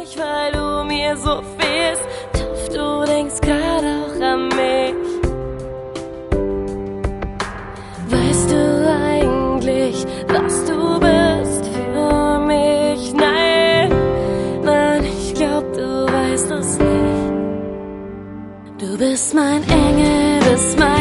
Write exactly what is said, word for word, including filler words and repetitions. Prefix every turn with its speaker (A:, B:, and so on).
A: traurig, weil du mir so fehlst. Ich hoffe, du denkst gerade auch an mich. Weißt du eigentlich, was du bist für mich? Nein, nein, ich glaub, du weißt es nicht. Du bist mein Engel, bist mein